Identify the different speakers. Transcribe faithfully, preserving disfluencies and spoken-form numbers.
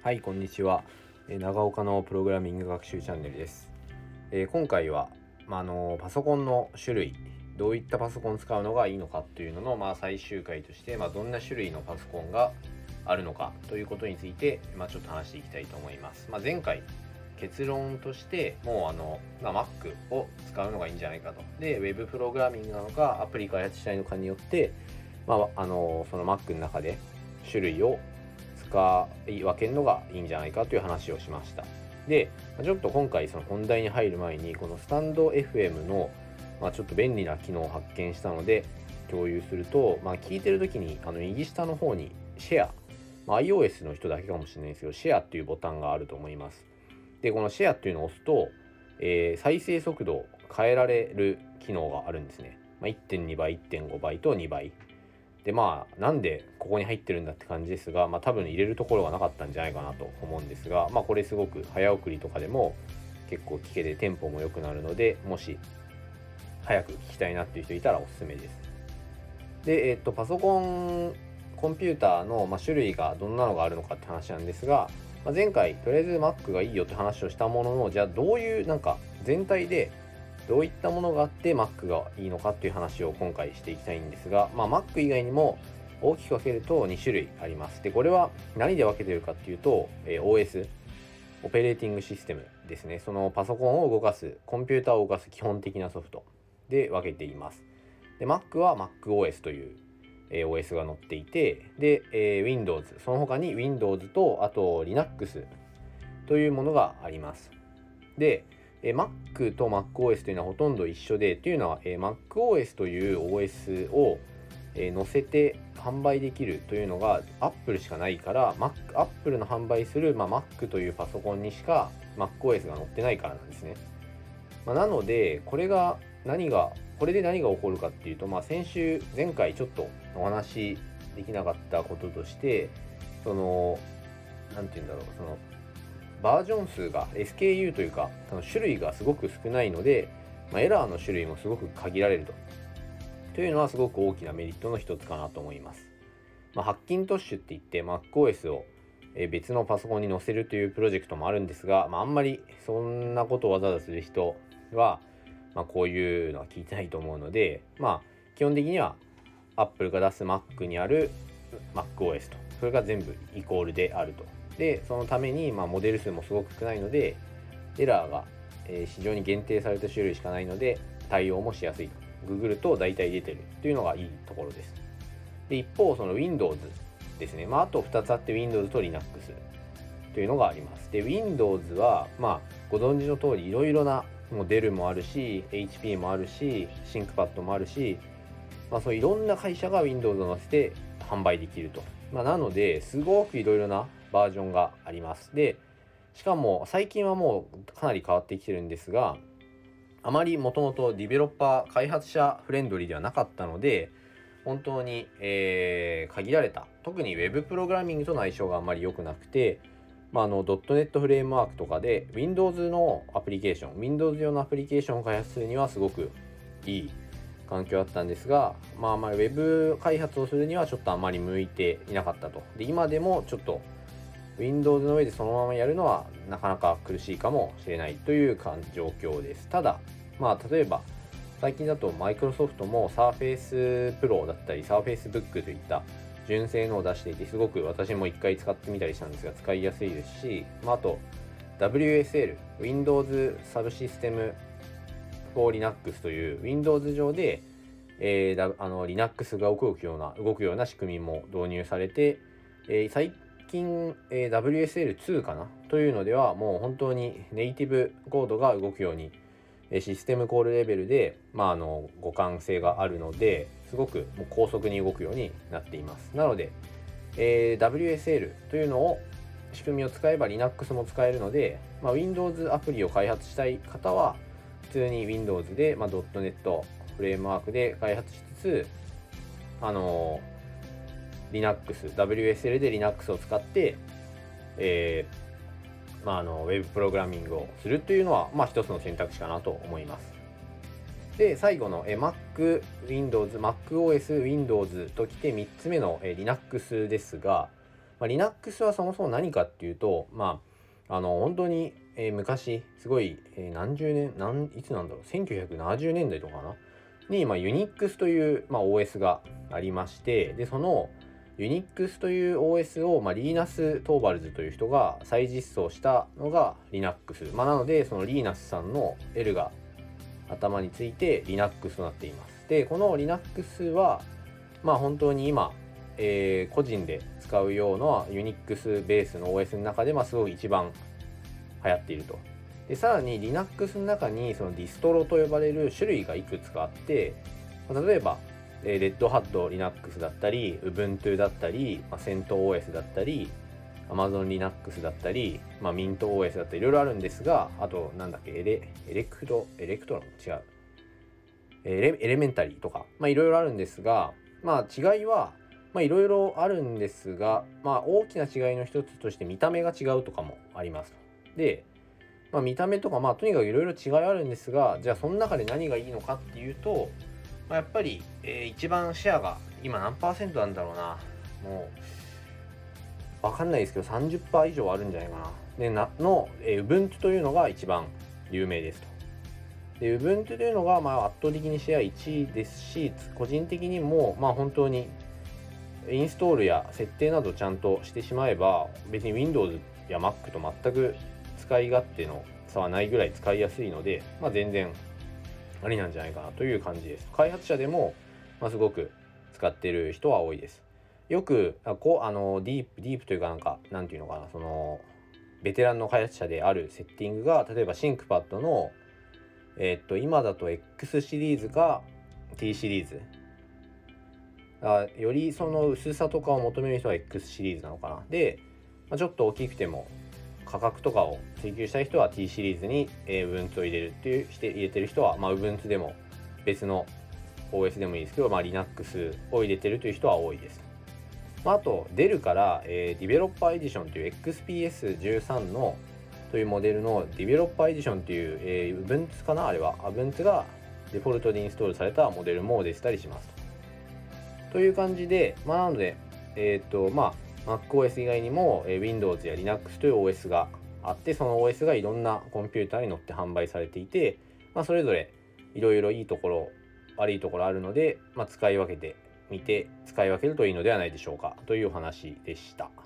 Speaker 1: はい、こんにちは。えー長岡のプログラミング学習チャンネルです。えー今回は、まあ、あのパソコンの種類、どういったパソコンを使うのがいいのかというのの、まあ、最終回として、まあ、どんな種類のパソコンがあるのかということについて、まあ、ちょっと話していきたいと思います。まあ、前回結論としてもうあの、まあ、Mac を使うのがいいんじゃないかと。で、Web プログラミングなのかアプリ開発したいのかによって、まあ、あのその Mac の中で種類を使い分けるのがいいんじゃないかという話をしました。で、ちょっと今回その本題に入る前にこのスタンド エフエム の、まあ、ちょっと便利な機能を発見したので共有すると、まあ、聞いてる時にあの右下の方にシェア、まあ、iOS の人だけかもしれないですけどシェアっていうボタンがあると思います。でこのシェアっていうのを押すと、えー再生速度を変えられる機能があるんですね。まあ、いってんにばい、いってんごばいとにばいで、まあなんでここに入ってるんだって感じですが、まあ多分入れるところがなかったんじゃないかなと思うんですが、まあこれすごく早送りとかでも結構聞けてテンポも良くなるので、もし早く聞きたいなっていう人いたらおすすめです。で、えっとパソコンコンピューターの、まあ、種類がどんなのがあるのかって話なんですが、まあ、前回とりあえず Mac がいいよって話をしたものの、じゃあどういうなんか全体でどういったものがあって Mac がいいのかっていう話を今回していきたいんですが、まあ、Mac 以外にも大きく分けるとに種類あります。で、これは何で分けてるかっていうと、えー オーエス、オペレーティングシステムですね。そのパソコンを動かす、コンピューターを動かす基本的なソフトで分けています。で、Mac は MacOS という、えー オーエス が載っていて、で、えー Windows、その他に Windows と、あと Linux というものがあります。で、えー Mac と MacOS というのはほとんど一緒で、というのは、えー MacOS という オーエス を、えー載せて販売できるというのが Apple しかないから、Mac、Apple の販売する、まあ、Mac というパソコンにしか MacOS が載ってないからなんですね。まあ、なので、これが何が、これで何が起こるかっていうと、まあ、先週、前回ちょっとお話しできなかったこととして、その、なんて言うんだろう、その、バージョン数が エスケーユー というか、その種類がすごく少ないので、まあ、エラーの種類もすごく限られると。というのはすごく大きなメリットの一つかなと思います。まあ、ハッキントッシュって言って MacOS を別のパソコンに載せるというプロジェクトもあるんですが、まあ、あんまりそんなことをわざわざする人は、まあ、こういうのは聞いてないと思うので、まあ、基本的には Apple が出す Mac にある MacOS と、それが全部イコールであると。で、そのために、まあ、モデル数もすごく少ないので、エラーが、えー非常に限定された種類しかないので、対応もしやすいと。ググると大体出てるというのがいいところです。で、一方、その Windows ですね。まあ、あとふたつあって Windows と Linux というのがあります。で、Windows は、まあ、ご存知の通りいろいろな、もう デル もあるし、エイチピー もあるし、ThinkPad もあるし、まあ、そういろんな会社が Windows を載せて販売できると。まあ、なので、すごくいろいろなバージョンがあります。で、しかも最近はもうかなり変わってきてるんですが、あまりもともとディベロッパー、開発者フレンドリーではなかったので、本当に、えー限られた、特に Web プログラミングとの相性があんまり良くなくて、まあ、あの ドットネット フレームワークとかで Windows のアプリケーション、Windows 用のアプリケーションを開発するにはすごくいい環境だったんですが、まあ、まあ Web 開発をするにはちょっとあまり向いていなかったと。で、今でもちょっと Windows の上でそのままやるのはなかなか苦しいかもしれないという状況です。ただ、まあ、例えば最近だとマイクロソフトも Surface Pro だったり Surface Book といった純正のを出していて、すごく私も一回使ってみたりしたんですが使いやすいですし、まあ、あと ダブリューエスエル Windows Subsystem for Linux という Windows 上で、えー、だあの Linux が動くような動くような仕組みも導入されて、えー、最近、えー、ダブリューエスエルツー かなというのではもう本当にネイティブコードが動くようにシステムコールレベルで、まあ、あの互換性があるのですごくもう高速に動くようになっています。なので、えー、ダブリューエスエル というのを仕組みを使えば Linux も使えるので、まあ、Windows アプリを開発したい方は普通に Windows で、まあ、ドットネット フレームワークで開発しつつ、あのー、Linux、ダブリューエスエル で Linux を使って、えーまあ、あのウェブプログラミングをするというのは、まあ、一つの選択肢かなと思います。で、最後のえ Mac、Windows、MacOS、Windows ときてみっつめのえ Linux ですが、 まあ、Linux はそもそも何かっていうと、まあ、あの本当に、えー昔すごい、えー何十年何いつなんだろうせんきゅうひゃくななじゅうねんだいとかかなに、まあ、Unix という、まあ、オーエス がありまして、でその Unix という オーエス を、まあ、リーナス・トーバルズという人が再実装したのが Linux、まあ、なのでそのリーナスさんの L が頭について Linux となっています。でこの Linux はまあ本当に今、えー個人で使うような Unix ベースの オーエス の中で、まあ、すごい一番流行っていると。でさらに Linux の中にそのディストロと呼ばれる種類がいくつかあって、例えば、えー、Red Hat Linux だったり Ubuntu だったり、まあ、セント オーエス だったり Amazon Linux だったり、まあ、Mint オーエス だったりいろいろあるんですが、あとなんだっけエレエレクトエレクトロン違うエレエレメンタリーとか、まあいろいろあるんですが、まあ違いはまあいろいろあるんですが、まあ大きな違いの一つとして見た目が違うとかもあります。で、まあ見た目とかまあとにかくいろいろ違いあるんですが、じゃあその中で何がいいのかっていうと、まあ、やっぱり、えー一番シェアが今何パーセントなんだろうな、もうわかんないですけど さんじゅっパーセント 以上あるんじゃないかな。でなの、えー Ubuntu というのが一番有名ですと。で Ubuntu というのがまあ圧倒的にシェアいちいですし、個人的にもまあ本当にインストールや設定などちゃんとしてしまえば、別に Windows や Mac と全く使い勝手の差はないぐらい使いやすいので、まあ、全然ありなんじゃないかなという感じです。開発者でも、まあ、すごく使っている人は多いです。よくあこうあのディープディープというかなんかなんていうのかな、そのベテランの開発者であるセッティングが、例えば ThinkPad のえーっと今だと X シリーズか T シリーズ、あよりその薄さとかを求める人は X シリーズなのかな。で、まあ、ちょっと大きくても価格とかを追求したい人は T シリーズに、えー、Ubuntu を入れるっていうして入れてる人は、まあ、Ubuntu でも別の オーエス でもいいですけど、まあ、Linux を入れてるという人は多いです。まあ、あと出るから、えー、Developer Edition という エックスピーエスじゅうさん のというモデルの Developer Edition という、えー、Ubuntu かな、あれは Ubuntu がデフォルトでインストールされたモデルも出てたりしますという感じで、まあ、なのでえっ、とまあ MacOS 以外にも、えー、Windows や Linux という オーエス があって、その オーエス がいろんなコンピューターに乗って販売されていて、まあ、それぞれいろいろいいところ悪いところあるので、まあ、使い分けてみて使い分けるといいのではないでしょうかというお話でした。